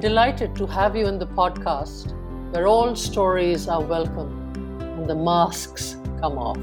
Delighted to have you in the podcast where all stories are welcome and the masks come off.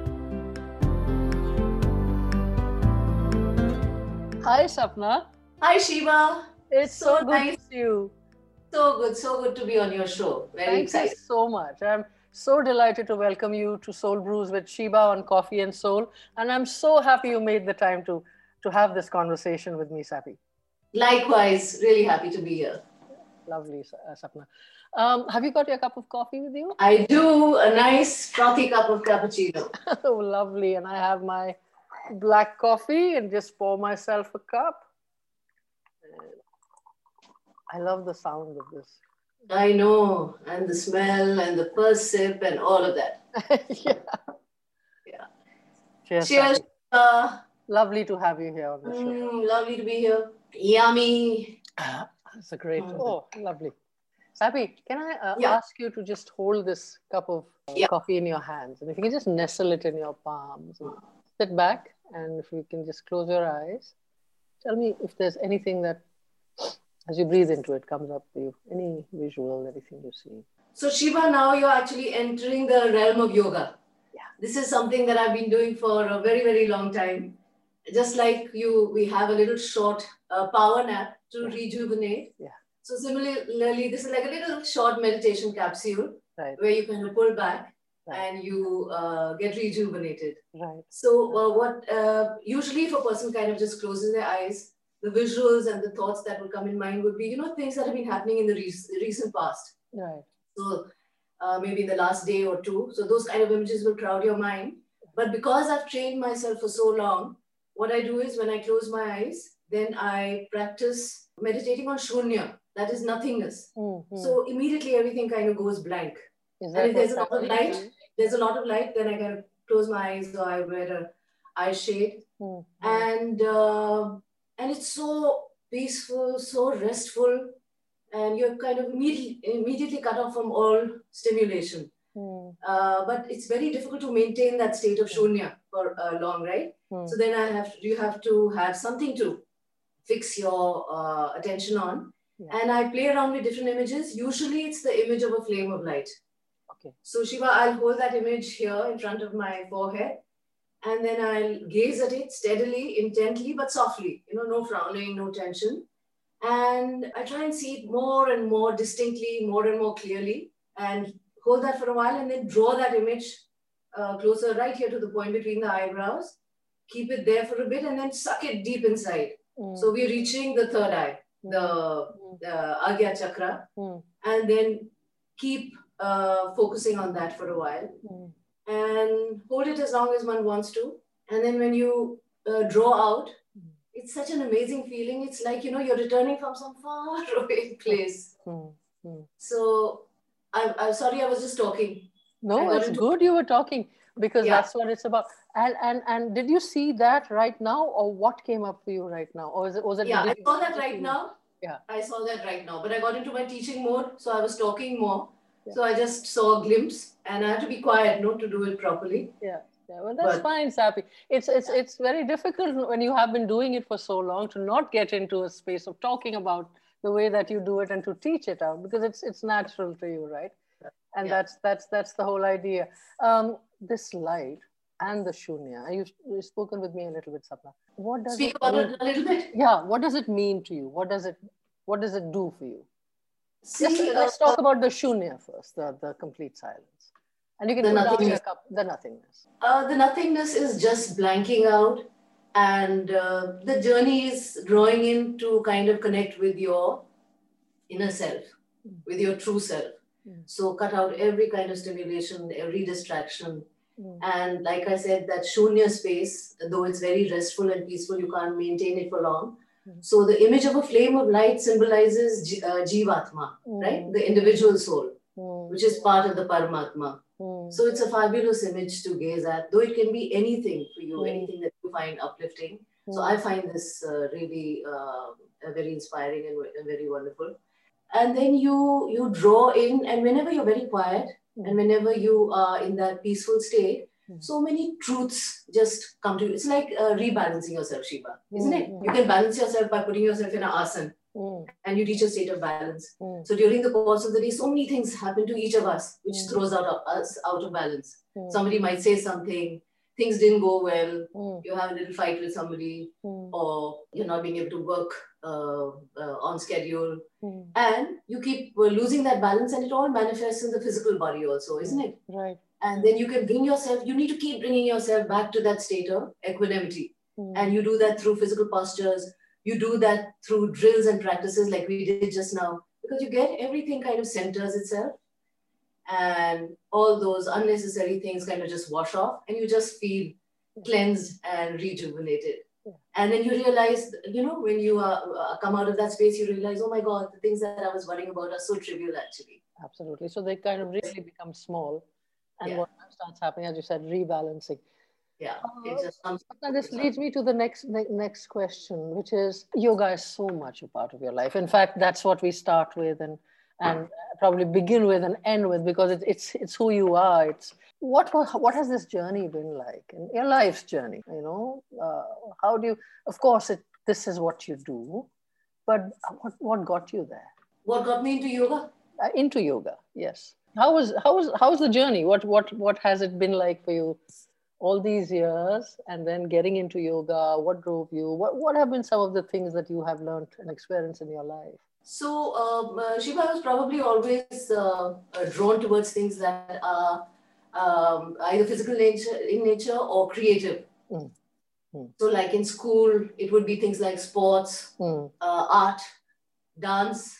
Hi, Sapna. Hi, Shiva. It's so good nice. to see you. So good to be on your show. Very excited. Thank you so much. I'm so delighted to welcome you to Soul Brews with Shiva on Coffee and Soul. And I'm so happy you made the time to have this conversation with me, Sappy. Likewise, really happy to be here. Lovely, Sapna. Have you got your cup of coffee with you? I do. A nice frothy cup of cappuccino. Oh, lovely. And I have my black coffee and just pour myself a cup. I love the sound of this. I know. And the smell and the first sip and all of that. Yeah. Cheers. Lovely to have you here on the show. Lovely to be here. Yummy. That's a great. Oh, lovely. Sappy, can I ask you to just hold this cup of coffee in your hands? And if you can just nestle it in your palms. And sit back, and if you can just close your eyes. Tell me if there's anything that, as you breathe into it, comes up to you. Any visual, anything you see. So Shiva, now you're actually entering the realm of yoga. Yeah. This is something that I've been doing for a very, very long time. Just like you, we have a little short power nap to rejuvenate. Yeah. So similarly, this is like a little short meditation capsule where you kind of pull back and you get rejuvenated. Right. So usually if a person kind of just closes their eyes, the visuals and the thoughts that will come in mind would be, things that have been happening in the recent past. Right. So maybe in the last day or two. So those kind of images will crowd your mind. But because I've trained myself for so long, what I do is when I close my eyes, then I practice meditating on shunya, that is nothingness. Mm-hmm. So immediately everything kind of goes blank. And if there's a lot of light, then I kind of close my eyes or I wear an eye shade. Mm-hmm. And it's so peaceful, so restful, and you're kind of immediately cut off from all stimulation. But it's very difficult to maintain that state of shunya for long, right? So then you have to have something to fix your attention on. Yeah. And I play around with different images. Usually it's the image of a flame of light. Okay. So Shiva, I'll hold that image here in front of my forehead. And then I'll gaze at it steadily, intently, but softly. No frowning, no tension. And I try and see it more and more distinctly, more and more clearly. And hold that for a while and then draw that image closer right here to the point between the eyebrows. Keep it there for a bit and then suck it deep inside. So we're reaching the third eye, the Agya Chakra. And then keep focusing on that for a while. And hold it as long as one wants to. And then when you draw out, it's such an amazing feeling. It's like, you're returning from some far away place. So I'm sorry, I was just talking. No, it's good you were talking because that's what it's about. And did you see that right now, or what came up for you right now? Or was it? Yeah, I saw that right now. Yeah, I saw that right now. But I got into my teaching mode, so I was talking more. Yeah. So I just saw a glimpse, and I had to be quiet, to do it properly. Yeah. Well, that's fine, Sappy. It's very difficult when you have been doing it for so long to not get into a space of talking about the way that you do it and to teach it out because it's natural to you, right? And that's the whole idea. This light and the shunya. You've spoken with me a little bit, Sapna. What does Speak about it a little bit? Yeah. What does it mean to you? What does it do for you? Let's talk about the shunya first, the complete silence. And you can put down your cup, the nothingness. The nothingness is just blanking out. And the journey is drawing in to kind of connect with your inner self, with your true self. So cut out every kind of stimulation, every distraction. And like I said, that shunya space, though it's very restful and peaceful, you can't maintain it for long. So the image of a flame of light symbolizes Jivatma, right? The individual soul, which is part of the Paramatma. So it's a fabulous image to gaze at, though it can be anything for you, anything that you find uplifting. So I find this really very inspiring and very wonderful. And then you draw in, and whenever you're very quiet, and whenever you are in that peaceful state, so many truths just come to you. It's like rebalancing yourself, Shiva, isn't it? You can balance yourself by putting yourself in an asana. and you reach a state of balance. So during the course of the day, so many things happen to each of us, which throws us out of balance. Somebody might say something, things didn't go well, you have a little fight with somebody, or you're not being able to work on schedule, and you keep losing that balance, and it all manifests in the physical body also, isn't it? Right. And then you can you need to keep bringing yourself back to that state of equanimity. And you do that through physical postures. You do that through drills and practices like we did just now, because you get everything kind of centers itself, and all those unnecessary things kind of just wash off, and you just feel cleansed and rejuvenated. And then you realize, when you come out of that space, you realize, oh my God, the things that I was worrying about are so trivial actually. Absolutely. So they kind of really become small. And what starts happening, as you said, rebalancing. Yeah, it just comes. Now this leads me to the next question, which is, yoga is so much a part of your life. In fact, that's what we start with and probably begin with and end with, because it's who you are. It's what has this journey been like in your life's journey? How do you? Of course, this is what you do, but what got you there? What got me into yoga? Into yoga, yes. How's the journey? What has it been like for you all these years, and then getting into yoga? What drove you? What have been some of the things that you have learned and experienced in your life? So, Shiva, was probably always drawn towards things that are either physical in nature or creative. So like in school, it would be things like sports, art, dance,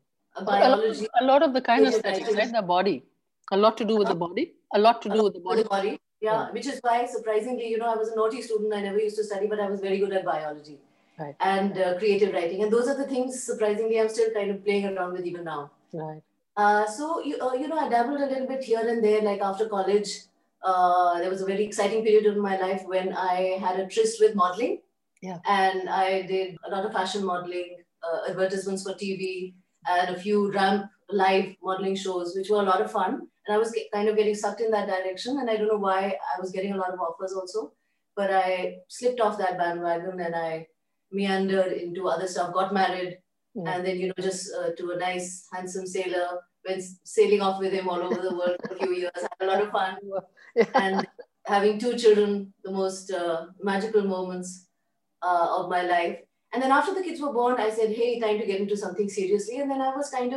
biology. A lot of the kind of stuff, right? The body. A lot to do with the body. A lot to do with the body. Yeah, which is why, surprisingly, I was a naughty student. I never used to study, but I was very good at biology and creative writing. And those are the things, surprisingly, I'm still kind of playing around with even now. Right. So, I dabbled a little bit here and there. Like after college, there was a very exciting period of my life when I had a tryst with modeling. Yeah. And I did a lot of fashion modeling, advertisements for TV, and a few ramp live modeling shows, which were a lot of fun. And I was kind of getting sucked in that direction. And I don't know why. I was getting a lot of offers also. But I slipped off that bandwagon and I meandered into other stuff, got married. And then, just to a nice, handsome sailor, went sailing off with him all over the world for a few years, had a lot of fun. And having 2 children, the most magical moments of my life. And then after the kids were born, I said, hey, time to get into something seriously. And then I was kind of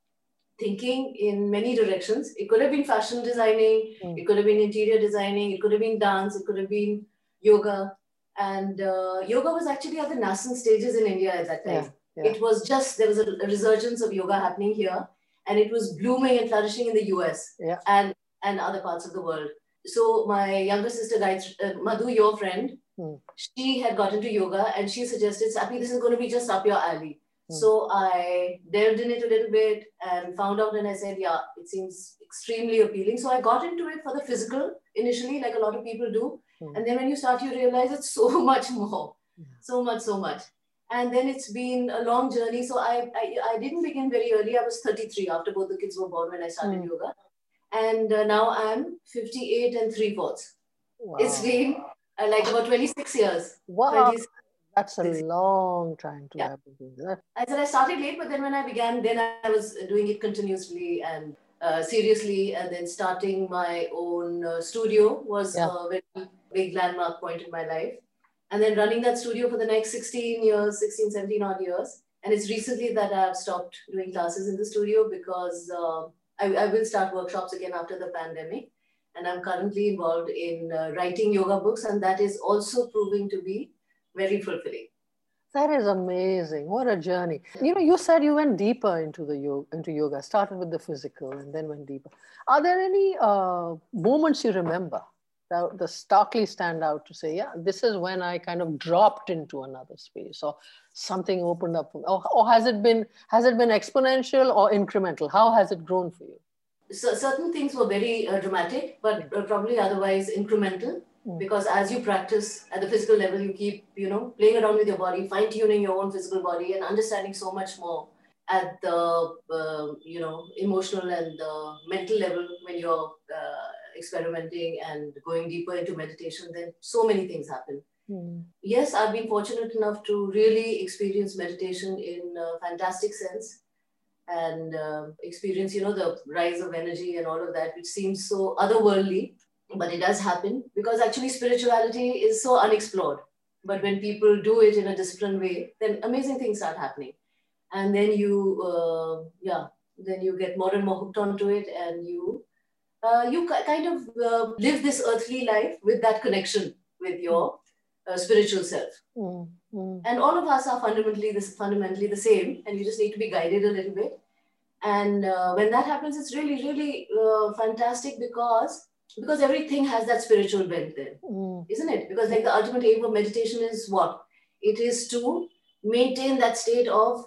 thinking in many directions. It could have been fashion designing, it could have been interior designing, it could have been dance, it could have been yoga. And yoga was actually at the nascent stages in India at that time. It was just, there was a resurgence of yoga happening here, and it was blooming and flourishing in the US and other parts of the world. So my younger sister, Madhu, your friend, she had got into yoga and she suggested, Sappy, this is going to be just up your alley. So I delved in it a little bit and found out, and I said, yeah, it seems extremely appealing. So I got into it for the physical initially, like a lot of people do. And then when you start, you realize it's so much more, so much. And then it's been a long journey. So I didn't begin very early. I was 33 after both the kids were born when I started yoga. And now I'm 58 and 3/4. Wow. It's been like about 26 years. Wow. That's a long time to have to do that. I said I started late, but then when I began, then I was doing it continuously and seriously. And then starting my own studio was a very big landmark point in my life. And then running that studio for the next 16, 17 odd years. And it's recently that I've stopped doing classes in the studio because I will start workshops again after the pandemic. And I'm currently involved in writing yoga books. And that is also proving to be very fulfilling. That is amazing. What a journey. You said you went deeper into yoga, started with the physical and then went deeper. Are there any moments you remember that starkly stand out to say, yeah, this is when I kind of dropped into another space or something opened up? Or has it been exponential or incremental? How has it grown for you? So certain things were very dramatic, but probably otherwise incremental. Because as you practice at the physical level, you keep, playing around with your body, fine-tuning your own physical body and understanding so much more at the, emotional and the mental level when you're experimenting and going deeper into meditation. Then so many things happen. Yes, I've been fortunate enough to really experience meditation in a fantastic sense, and experience, the rise of energy and all of that, which seems so otherworldly, but it does happen because actually spirituality is so unexplored. But when people do it in a disciplined way, then amazing things start happening. And then then you get more and more hooked onto it, and you kind of live this earthly life with that connection with your spiritual self. And all of us are fundamentally the same, and you just need to be guided a little bit. And when that happens, it's really, really fantastic because everything has that spiritual bent there, isn't it? Because like the ultimate aim of meditation is what? It is to maintain that state of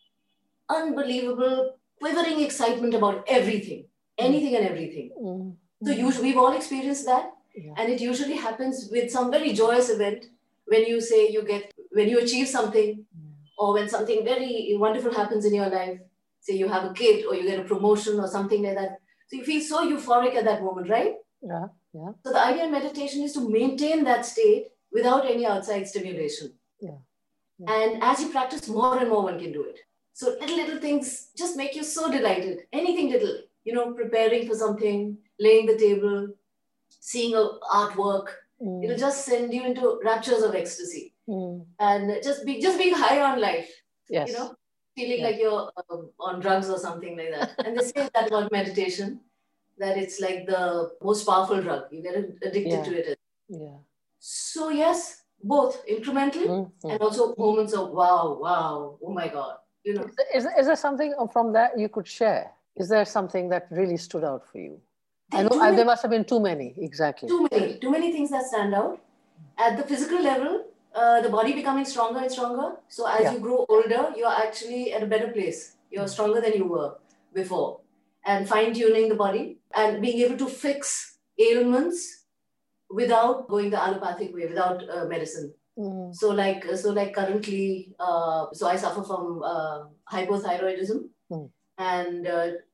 unbelievable, quivering excitement about everything, anything and everything. So usually we've all experienced that. Yeah. And it usually happens with some very joyous event when you say when you achieve something, or when something very wonderful happens in your life. Say you have a kid, or you get a promotion or something like that. So you feel so euphoric at that moment, right? Yeah, yeah. So the idea in meditation is to maintain that state without any outside stimulation. Yeah. And as you practice more and more, one can do it. So little things just make you so delighted. Anything little, preparing for something, laying the table, seeing a artwork, it'll just send you into raptures of ecstasy. And just being high on life. Yes. Feeling like you're on drugs or something like that. And they say that about meditation, that it's like the most powerful drug. You get addicted to it. Yeah. So yes, both incrementally and also moments of wow, oh my God. Is there something from that you could share? Is there something that really stood out for you? I know there must have been too many, exactly. Too many things that stand out. At the physical level, the body becoming stronger and stronger. So as you grow older, you're actually at a better place. You're stronger than you were before. And fine-tuning the body and being able to fix ailments without going the allopathic way, without medicine. So like currently, so I suffer from hypothyroidism and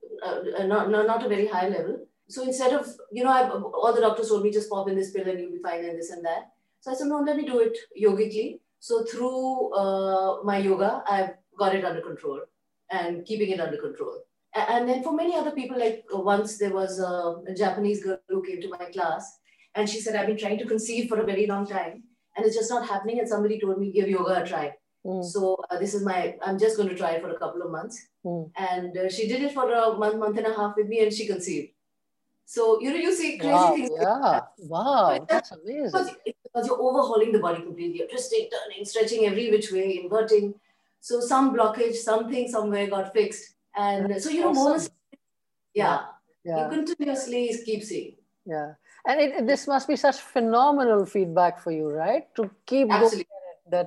not a very high level. So instead of, all the doctors told me just pop in this pill and you'll be fine and this and that. So I said, no, let me do it yogically. So through my yoga, I've got it under control and keeping it under control. And then for many other people, like once there was a Japanese girl who came to my class and she said, I've been trying to conceive for a very long time and it's just not happening. And somebody told me, give yoga a try. So I'm just going to try it for a couple of months. And she did it for a month and a half with me and she conceived. So, you see crazy things. Yeah. Wow. That's amazing. Because you're overhauling the body completely. You're twisting, turning, stretching every which way, inverting. So some blockage, something somewhere got fixed. And so, moments, you continuously keep seeing. Yeah. And this must be such phenomenal feedback for you, right? To keep Absolutely. Going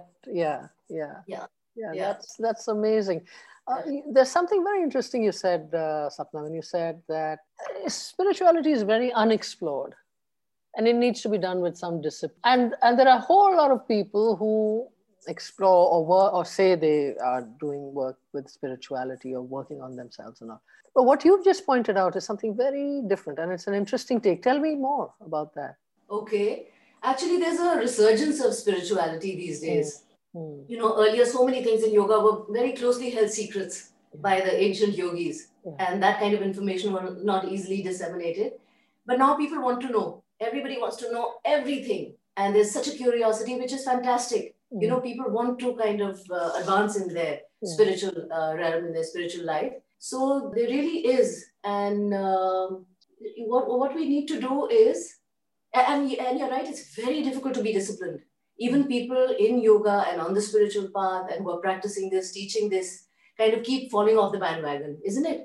Yeah. That's amazing. There's something very interesting you said, Sapna, when you said that spirituality is very unexplored and it needs to be done with some discipline. And there are a whole lot of people who explore or work or say they are doing work with spirituality or working on themselves and all. But what you've just pointed out is something very different and it's an interesting take. Tell me more about that. Okay. Actually, there's a resurgence of spirituality these days. Earlier, so many things in yoga were very closely held secrets by the ancient yogis. And that kind of information was not easily disseminated. But now people want to know. Everybody wants to know everything. And there's such a curiosity, which is fantastic. People want to kind of advance in their spiritual realm, in their spiritual life. So there really is. And what we need to do is, and you're right, it's very difficult to be disciplined. Even people in yoga and on the spiritual path and who are practicing this, teaching this, kind of keep falling off the bandwagon, isn't it?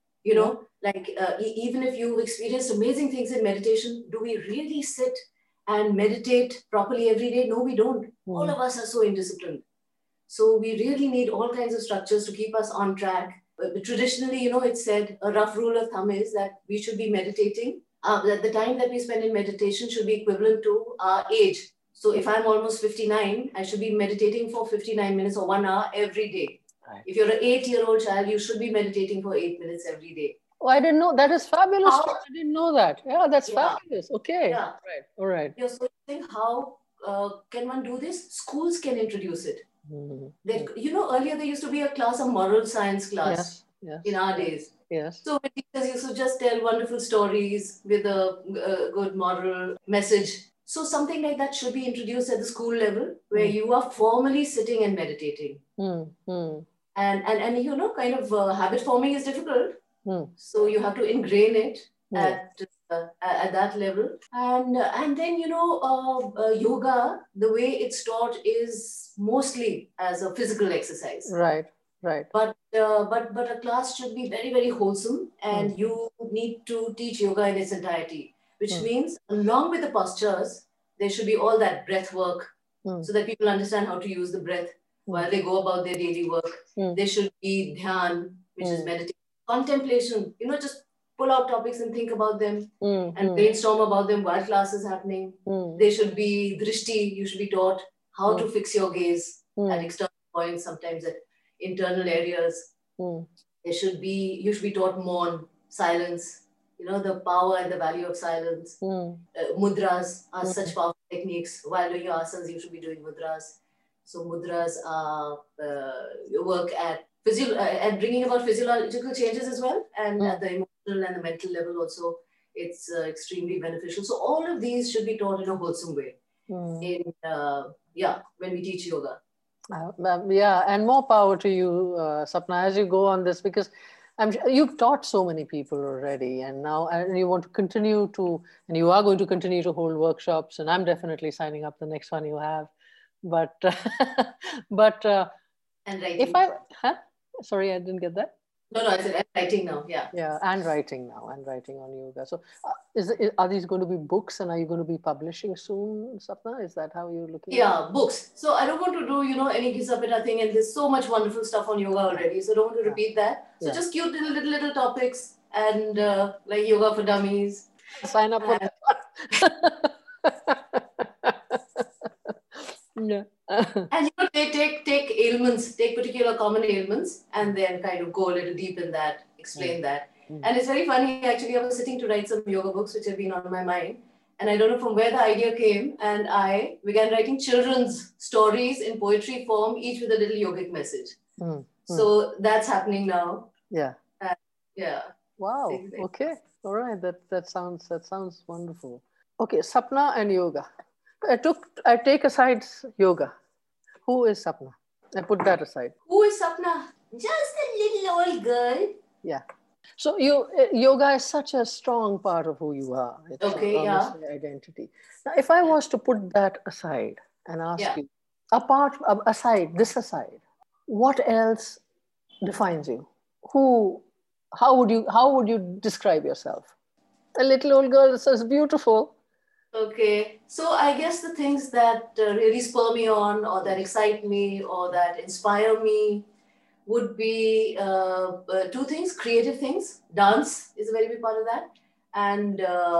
Even if you've experienced amazing things in meditation, do we really sit and meditate properly every day? No, we don't. All of us are so indisciplined. So we really need all kinds of structures to keep us on track. But traditionally, it's said, a rough rule of thumb is that we should be meditating. That the time that we spend in meditation should be equivalent to our age. So if I'm almost 59, I should be meditating for 59 minutes or 1 hour every day. Right. If you're an 8-year-old child, you should be meditating for 8 minutes every day. Oh, I didn't know. That is fabulous. I didn't know that. Yeah, that's fabulous. Okay. Yeah. Right. All right. So think how can one do this? Schools can introduce it. Mm-hmm. Earlier there used to be a class, a moral science class in our days. Yes. So teachers used to just tell wonderful stories with a good moral message. So something like that should be introduced at the school level, where you are formally sitting and meditating. And kind of habit forming is difficult. So you have to ingrain it at that level. And then, yoga, the way it's taught is mostly as a physical exercise. Right. But a class should be very, very wholesome, and you need to teach yoga in its entirety, which means along with the postures, there should be all that breath work so that people understand how to use the breath while they go about their daily work. There should be dhyan, which is meditation, contemplation, just pull out topics and think about them and brainstorm about them while class is happening. There should be drishti, you should be taught how to fix your gaze at external points, sometimes at internal areas. You should be taught maun, silence, the power and the value of silence. Mudras are such powerful techniques. While doing your asanas, you should be doing mudras. So mudras work at bringing about physiological changes as well, and at the emotional and the mental level also, it's extremely beneficial. So all of these should be taught in a wholesome way. When we teach yoga. And more power to you, Sapna, as you go on this, because I'm sure you've taught so many people already, and now you want to continue to, and you are going to continue to hold workshops, and I'm definitely signing up the next one you have. But and writing. If sorry, I didn't get that. No, I said writing now. Yeah, and writing now, and writing on yoga. So, are these going to be books, and are you going to be publishing soon, Sapna? Is that how you're looking? Yeah, books. So I don't want to do any Gisapita thing, and there's so much wonderful stuff on yoga already. So I don't want to repeat that. So just cute little topics, and like yoga for dummies. Sign up for that. Yeah. And take ailments, take particular common ailments, and then kind of go a little deep in that, explain that. And it's very funny, actually. I was sitting to write some yoga books which have been on my mind, and I don't know from where the idea came, and I began writing children's stories in poetry form, each with a little yogic message. So that's happening now. Wow. Okay. All right. That sounds wonderful. Okay, Sapna and yoga. I take aside yoga. Who is Sapna? I put that aside. Who is Sapna? Just a little old girl. Yeah. So yoga is such a strong part of who you are. It's identity. Now, if I was to put that aside and ask you, aside, what else defines you? How would you describe yourself? A little old girl that says beautiful. Okay, so I guess the things that really spur me on, or that excite me, or that inspire me would be two things: creative things. Dance is a very big part of that, and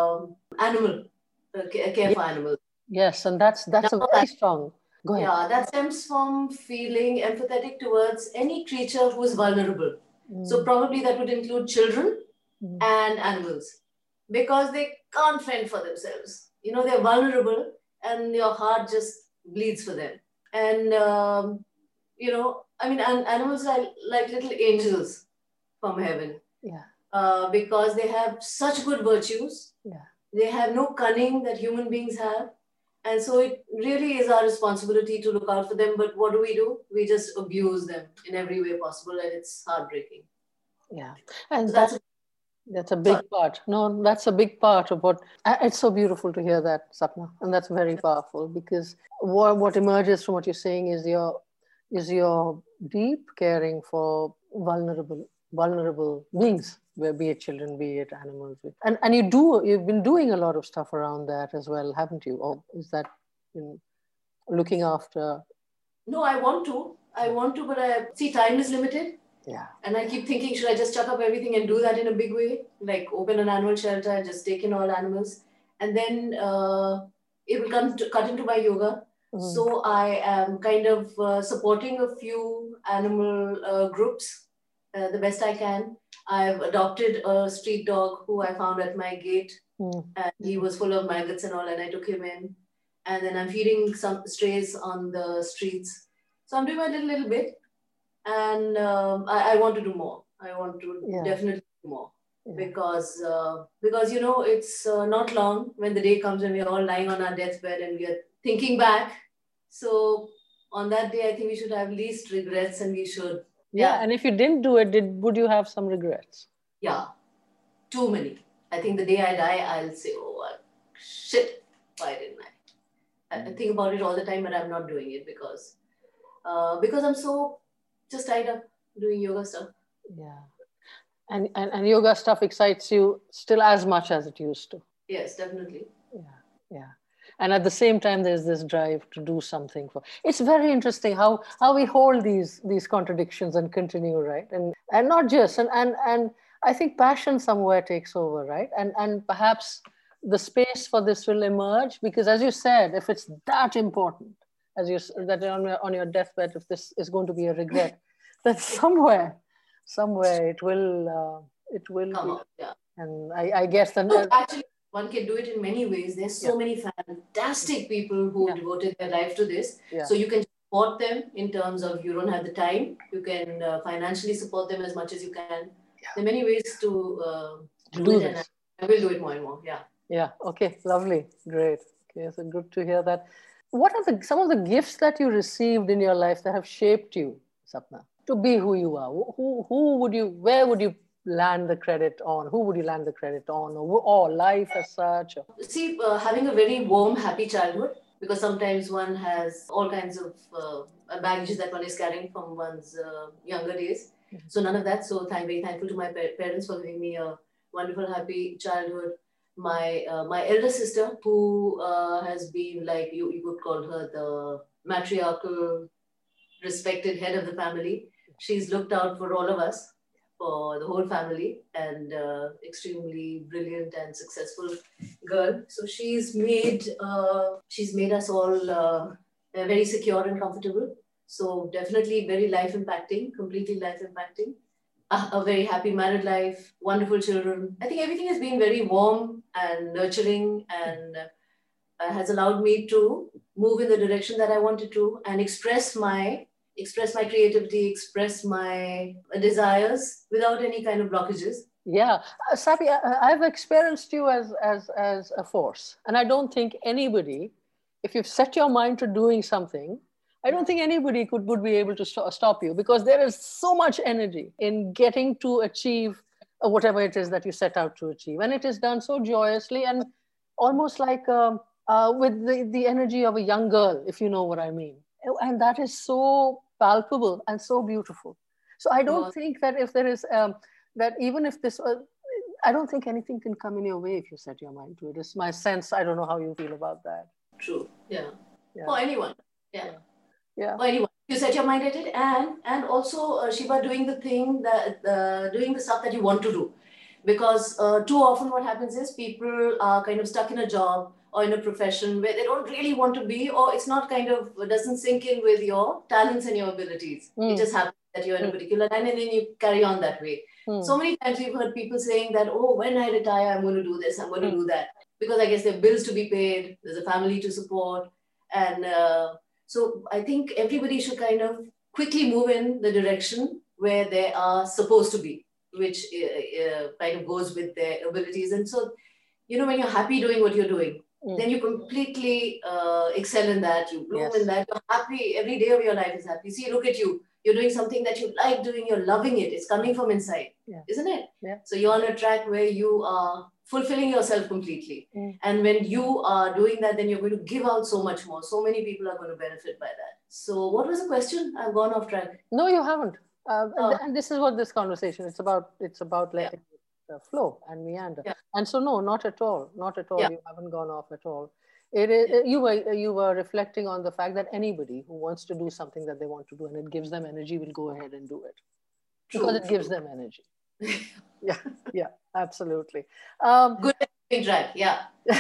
care for animals. Yes, and that's a very strong. Go ahead. Yeah, that stems from feeling empathetic towards any creature who is vulnerable. So probably that would include children and animals, because they can't fend for themselves. They're vulnerable, and your heart just bleeds for them. And, animals are like little angels from heaven. Yeah. Because they have such good virtues. Yeah. They have no cunning that human beings have. And so it really is our responsibility to look out for them. But what do? We just abuse them in every way possible, and it's heartbreaking. Yeah. And so that's a big part. No, that's a big part of what, it's so beautiful to hear that, Sapna. And that's very powerful, because what emerges from what you're saying is your deep caring for vulnerable beings, be it children, be it animals. And you've been doing a lot of stuff around that as well, haven't you? Or is that looking after? No, I want to, but time is limited. Yeah. And I keep thinking, should I just chuck up everything and do that in a big way? Like open an animal shelter and just take in all animals. And then it will cut into my yoga. So I am kind of supporting a few animal groups the best I can. I've adopted a street dog who I found at my gate. And he was full of maggots and all, and I took him in. and then I'm feeding some strays on the streets. So I'm doing my little bit, and I want to do more. I want to definitely do more. Because you know, it's not long when the day comes when we're all lying on our deathbed and we are thinking back. So on that day, I think we should have least regrets, and we should. Yeah, and if you didn't do it, would you have some regrets? Yeah, too many. I think the day I die, I'll say, oh, shit, why didn't I? I think about it all the time, but I'm not doing it because I'm so just tied up doing yoga stuff. Yeah. And yoga stuff excites you still as much as it used to. Yes, definitely. Yeah. And at the same time, there's this drive to do something for. It's very interesting how we hold these contradictions and continue, right? And not just and I think passion somewhere takes over, right? And perhaps the space for this will emerge because, as you said, if it's that important, as you that on your deathbed, if this is going to be a regret, that somewhere it will come be, up. Yeah. And I guess then actually one can do it in many ways. There's so many fantastic people who devoted their life to this. So you can support them in terms of you don't have the time. You can financially support them as much as you can. There are many ways to do it, and I will do it more and more. Yeah. Yeah. Okay. Lovely. Great. Okay. So good to hear that. What are some of the gifts that you received in your life that have shaped you, Sapna, to be who you are? Where would you land the credit on? Who would you land the credit on? Or life as such? See, having a very warm, happy childhood, because sometimes one has all kinds of baggages that one is carrying from one's younger days. So none of that. So very thankful to my parents for giving me a wonderful, happy childhood. My elder sister, who has been like, you would call her the matriarchal, respected head of the family. She's looked out for all of us, for the whole family, and extremely brilliant and successful girl. So she's made us all very secure and comfortable. So definitely very life impacting, completely life impacting. A very happy married life, wonderful children. I think everything has been very warm and nurturing, and has allowed me to move in the direction that I wanted to and express my creativity, express my desires without any kind of blockages. Yeah, Sabi, I've experienced you as a force, and I don't think anybody, if you've set your mind to doing something, I don't think anybody would be able to stop you, because there is so much energy in getting to achieve whatever it is that you set out to achieve, and it is done so joyously and almost like with the energy of a young girl, if you know what I mean, and that is so palpable and so beautiful. So I don't think that if there is that even if this I don't think anything can come in your way if you set your mind to it. It's my sense. I don't know how you feel about that. True. Yeah. For anyone. Yeah. Yeah. For anyone. You set your mind at it, and also Shiva, doing the thing doing the stuff that you want to do, because too often what happens is people are kind of stuck in a job or in a profession where they don't really want to be, or it's not doesn't sink in with your talents and your abilities. It just happens that you're in a particular line, and then you carry on that way. So many times we've heard people saying that, oh, when I retire, I'm going to do this, I'm going to do that, because I guess there are bills to be paid, there's a family to support, and so I think everybody should kind of quickly move in the direction where they are supposed to be, which kind of goes with their abilities. And so, you know, when you're happy doing what you're doing, then you completely excel in that, you bloom in that, you're happy, every day of your life is happy. See, look at you, you're doing something that you like doing, you're loving it, it's coming from inside, isn't it? Yeah. So you're on a track where you are fulfilling yourself completely. And when you are doing that, then you're going to give out so much more. So many people are going to benefit by that. So what was the question? I've gone off track. No, you haven't. And this is what this conversation, it's about letting it flow and meander. And so, no, not at all. Not at all. You haven't gone off at all. It is, you were reflecting on the fact that anybody who wants to do something that they want to do and it gives them energy will go ahead and do it. Because it gives them energy. Yeah, absolutely. Good track, yeah.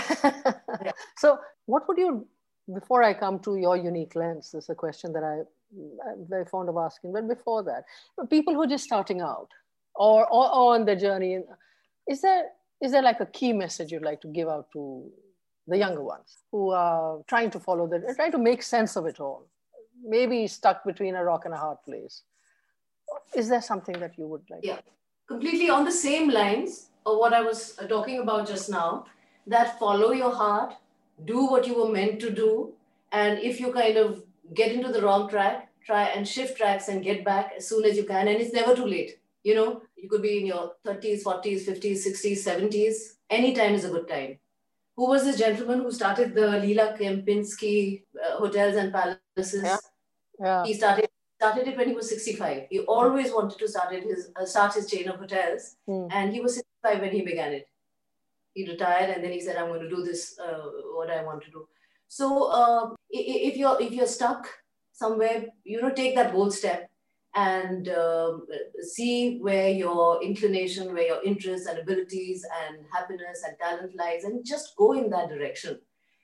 So what would you, before I come to your unique lens, this is a question that I'm very fond of asking, but before that, people who are just starting out or on the journey, is there like a key message you'd like to give out to the younger ones, who are trying to follow trying to make sense of it all, maybe stuck between a rock and a hard place. Is there something that you would like? Yeah, completely on the same lines of what I was talking about just now, that follow your heart, do what you were meant to do. And if you kind of get into the wrong track, try and shift tracks and get back as soon as you can. And it's never too late. You know, you could be in your 30s, 40s, 50s, 60s, 70s. Any time is a good time. Who was this gentleman who started the Leela Kempinski hotels and palaces? Yeah. Yeah. He started it when he was 65. He always wanted to start his chain of hotels, and he was 65 when he began it. He retired, and then he said, "I'm going to do this, what I want to do." So if you're stuck somewhere, you know, take that bold step and see where your inclination, where your interests and abilities and happiness and talent lies, and just go in that direction.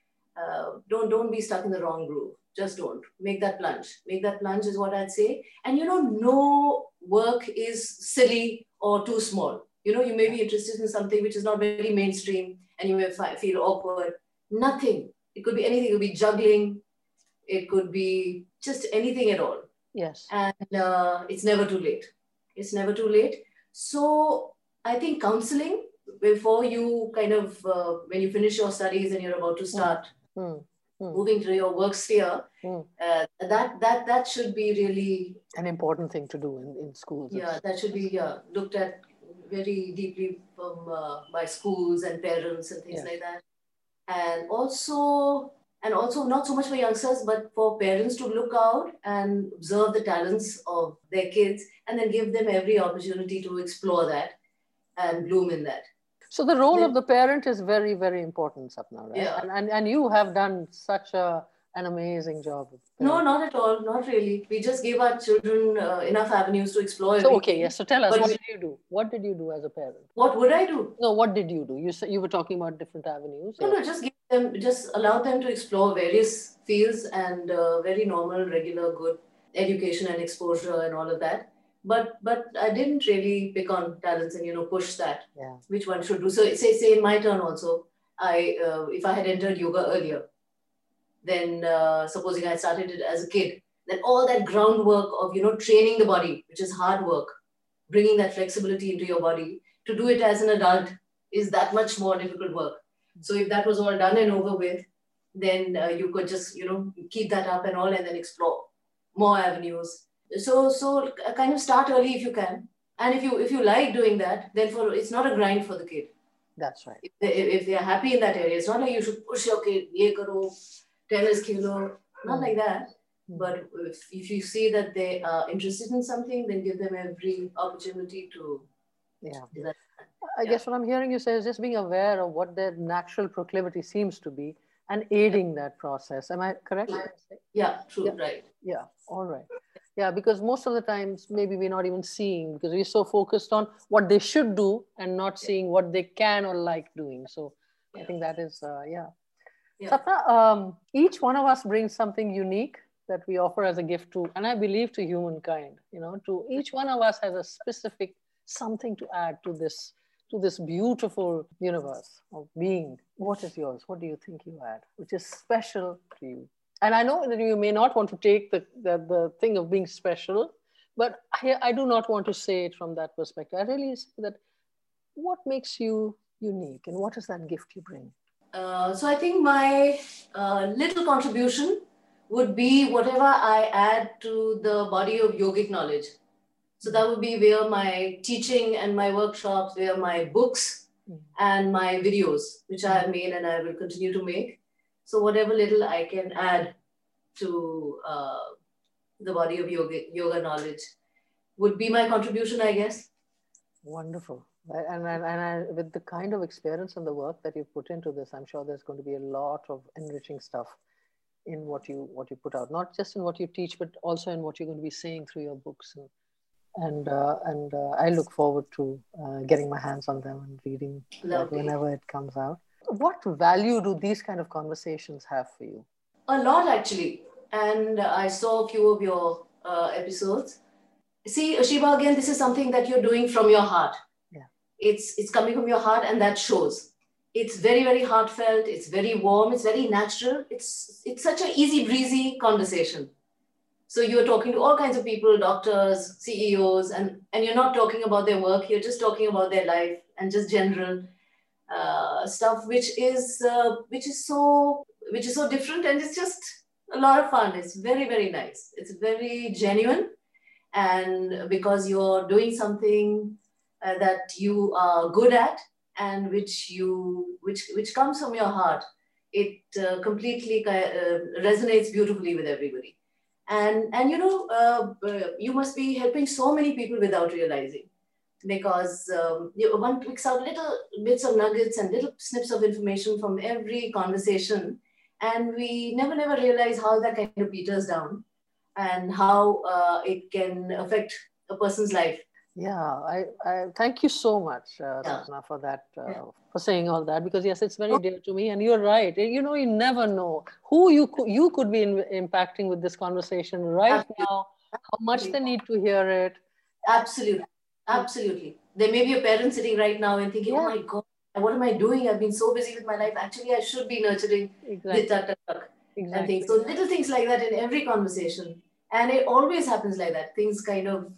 Don't be stuck in the wrong groove. Just don't. Make that plunge. Make that plunge is what I'd say. And you know, no work is silly or too small. You know, you may be interested in something which is not very mainstream and you may feel awkward. Nothing. It could be anything. It could be juggling. It could be just anything at all. Yes. And it's never too late. It's never too late. So I think counseling before you kind of, when you finish your studies and you're about to start moving to your work sphere, that should be really an important thing to do in schools. Yeah, that should be looked at very deeply from by schools and parents and things like that. And also not so much for youngsters, but for parents to look out and observe the talents of their kids and then give them every opportunity to explore that and bloom in that. So the role of the parent is very, very important, Sapna, right? Yeah. And you have done such an amazing job. No, not at all. Not really. We just give our children enough avenues to explore. So, okay, yes. So tell us, what did you do? What did you do as a parent? What would I do? No, what did you do? You were talking about different avenues. No, just allow them to explore various fields and very normal, regular, good education and exposure and all of that. But I didn't really pick on talents and push that. Yeah. Which one should do. So say in my turn also, if I had entered yoga earlier, then supposing I started it as a kid, then all that groundwork of training the body, which is hard work, bringing that flexibility into your body, to do it as an adult is that much more difficult work. So if that was all done and over with, then you could just keep that up and all, and then explore more avenues. So kind of start early if you can, and if you like doing that, then it's not a grind for the kid. That's right. If they are happy in that area, it's not like you should push your kid, ye karo, tennis khelo, not like that. But if you see that they are interested in something, then give them every opportunity to do that. I guess what I'm hearing you say is just being aware of what their natural proclivity seems to be and aiding that process. Am I correct? Yeah, true, right. Yeah, all right. Yeah, because most of the times maybe we're not even seeing, because we're so focused on what they should do and not seeing what they can or like doing. So I think that is, Sapna, each one of us brings something unique that we offer as a gift to, and I believe to humankind, to each one of us has a specific something to add to this beautiful universe of being. What is yours? What do you think you add, which is special to you? And I know that you may not want to take the thing of being special, but I do not want to say it from that perspective. I really say that what makes you unique and what is that gift you bring? So I think my little contribution would be whatever I add to the body of yogic knowledge. So that would be where my teaching and my workshops, where my books and my videos, which I have made and I will continue to make. So whatever little I can add to the body of yoga knowledge would be my contribution, I guess. Wonderful. And with the kind of experience and the work that you've put into this, I'm sure there's going to be a lot of enriching stuff in what you put out, not just in what you teach, but also in what you're going to be saying through your books. And I look forward to getting my hands on them and reading whenever it comes out. What value do these kind of conversations have for you? A lot, actually. And I saw a few of your episodes. See, Shiva, again, this is something that you're doing from your heart. Yeah. It's coming from your heart, and that shows. It's very, very heartfelt. It's very warm. It's very natural. It's such an easy breezy conversation. So you're talking to all kinds of people, doctors, CEOs, and you're not talking about their work. You're just talking about their life and just general stuff, which is so different, and it's just a lot of fun. It's very, very nice. It's very genuine, and because you're doing something that you are good at and which comes from your heart, it completely resonates beautifully with everybody. And you must be helping so many people without realizing, because one picks out little bits of nuggets and little snips of information from every conversation, and we never realize how that kind of peters down and how it can affect a person's life. Yeah, I thank you so much, Sapna, for that, for saying all that, because yes, it's very dear to me, and you're right. You never know who you could be impacting with this conversation right Absolutely. Now, how much they need to hear it. Absolutely. There may be a parent sitting right now and thinking, oh my God, what am I doing? I've been so busy with my life. Actually, I should be nurturing Exactly. And things. So little things like that in every conversation. And it always happens like that. Things kind of...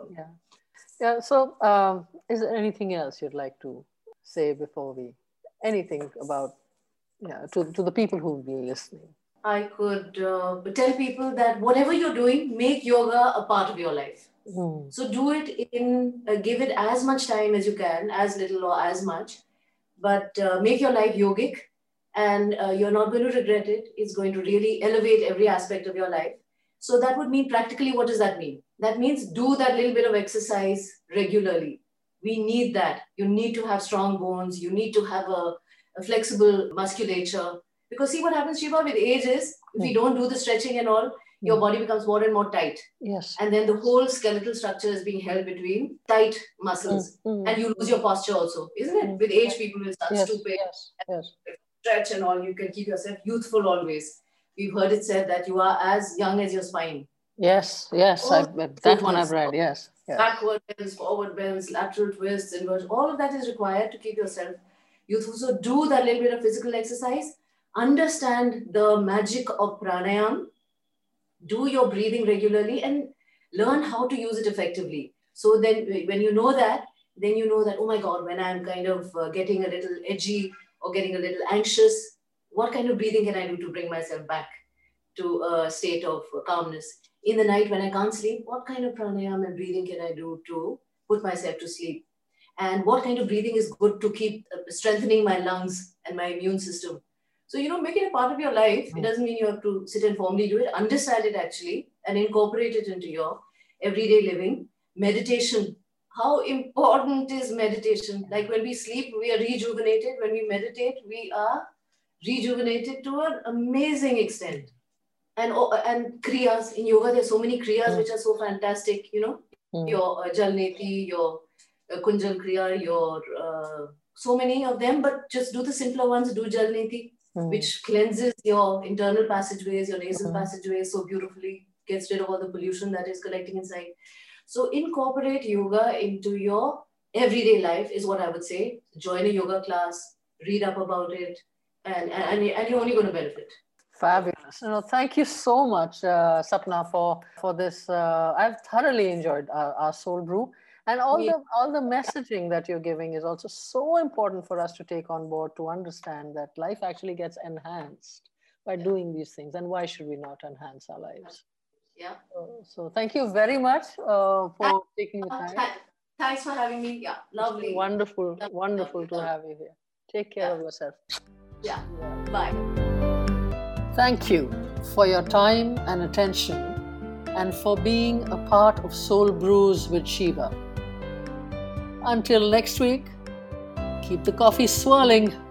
Yeah. So is there anything else you'd like to say before anything about, to the people who will be listening? I could tell people that whatever you're doing, make yoga a part of your life. So do it give it as much time as you can, as little or as much, but make your life yogic, and you're not going to regret it. It's going to really elevate every aspect of your life. So that would mean practically, what does that mean? That means do that little bit of exercise regularly. We need that. You need to have strong bones. You need to have a flexible musculature. Because see what happens, Shiva, with age is, if you don't do the stretching and all, your body becomes more and more tight. Yes. And then the whole skeletal structure is being held between tight muscles. And you lose your posture also, isn't it? With age, people will start stooping. Yes. Stretch and all. You can keep yourself youthful always. We've heard it said that you are as young as your spine. Yes. That one I've read, yes. Backward bends, forward bends, lateral twists, inversion. All of that is required to keep yourself youthful. So do that little bit of physical exercise. Understand the magic of pranayama. Do your breathing regularly and learn how to use it effectively. So then when you know that, then you know that, oh my God, when I'm kind of getting a little edgy or getting a little anxious, what kind of breathing can I do to bring myself back to a state of calmness? In the night when I can't sleep, what kind of pranayama and breathing can I do to put myself to sleep? And what kind of breathing is good to keep strengthening my lungs and my immune system? So, make it a part of your life. It doesn't mean you have to sit and formally do it. Understand it actually and incorporate it into your everyday living. Meditation. How important is meditation? Like when we sleep, we are rejuvenated. When we meditate, we are rejuvenated to an amazing extent. And kriyas in yoga, there's so many kriyas which are so fantastic. Your Jalneti, your Kunjal Kriya, your so many of them. But just do the simpler ones. Do Jalneti, which cleanses your internal passageways, your nasal passageways so beautifully, gets rid of all the pollution that is collecting inside. So incorporate yoga into your everyday life is what I would say. Join a yoga class, read up about it, and you're only going to benefit. Fabulous. Thank you so much, Sapna, for this. I've thoroughly enjoyed our Soul Brew. And all the messaging that you're giving is also so important for us to take on board, to understand that life actually gets enhanced by doing these things. And why should we not enhance our lives? Yeah. So thank you very much for taking the time. Thanks for having me. Yeah, lovely. Wonderful to have you here. Take care of yourself. Yeah. Bye. Thank you for your time and attention, and for being a part of Soul Brews with Shiva. Until next week, keep the coffee swirling.